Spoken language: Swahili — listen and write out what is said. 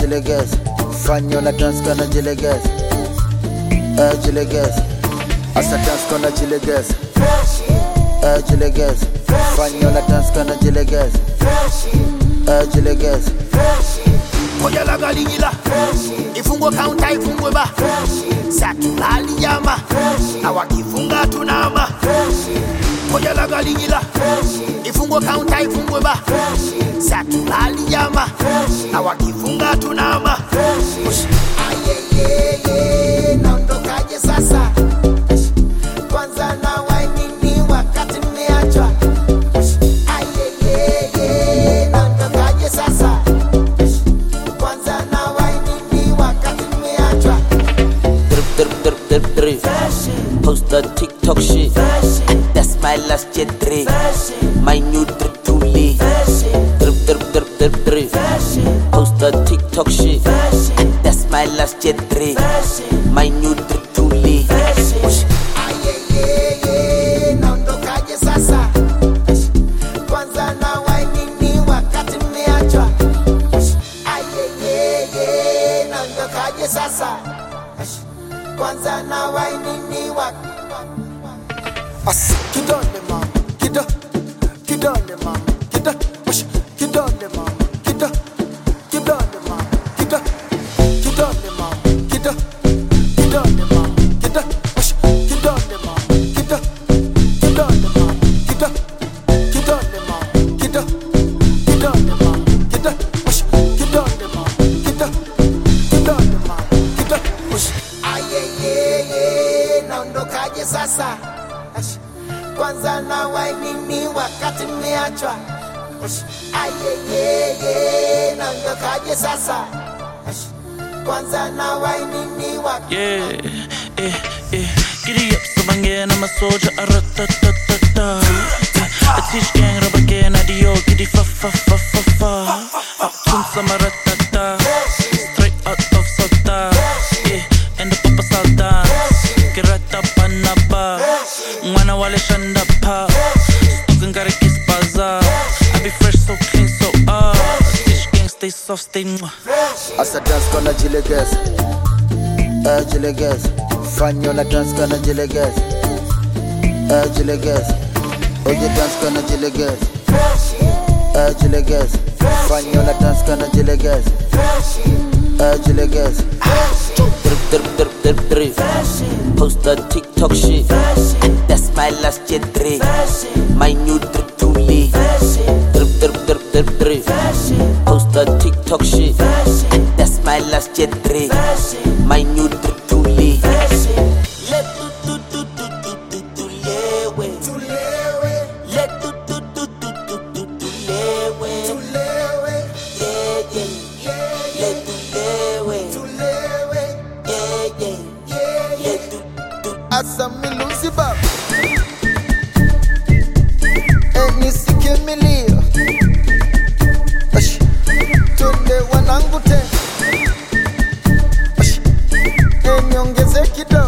jilegeze, fanya una dance kana jilegeze, jilegeze. Asa dance kana jilegeze, jilegeze, fanya una dance kana jilegeze, jilegeze. Koja la galigila, ifungwe counter ifungwe ba, satulali yama, na wakifunga tunama. Koja la galigila, ifungwe counter ifungwe ba, satulali yama, na wakifunga tunama. Ayeyeye, naondokaje sasa? Kwanza na wainini wakati mmeachwa. Ayeyeye, naondokaje sasa? Post the TikTok shit, and that's my last Jet 3. My new drip truly. Drip. Post the TikTok shit, and that's my last Jet 3. My new drip truly. Ayeyeye, naondokaje sasa? Kwanza na wainini wakati mmeachwa. Ayeyeye, naondokaje sasa? Kwanza na wainini kidole mama, kidole mama, kidole mama, kidole mama, kidole mama, kidole mama, kidole mama, kidole mama, kidole mama, ayeyeye, naondokaje sasa? Kwanza na wainini wakati mmeachwa. Ayeyeye, naondokaje sasa? Kwanza na wainini Giddy up, so bangin', I'm a soldier, a-ra-ta-ta-ta-ta. I teach gang, rub again, adio, giddy fa-fa-fa-fa-fa. Tunsa ma-ra-ta-ta, straight out of Sota. And the papa Sultan, kirata panaba. Mwana wale shanda pa, stukin gotta kiss bazaar. I be fresh, so clean, so Teach gang, stay soft, stay mwah. Asa dance kana jilegeze, jilegeze, fanya una dance kana jilegeze, jilegeze. Oye dance kana jilegeze, jilegeze, fanya una dance kana jilegeze, jilegeze. Drip. Post the TikTok shit, and that's my last Jet 3. My new drip truly. Drip. Post the TikTok shit, and that's my last Jet 3. My new drip truly. Asa milusi baba, nisike milio. Tunde wanangu te, niongeze kidogo.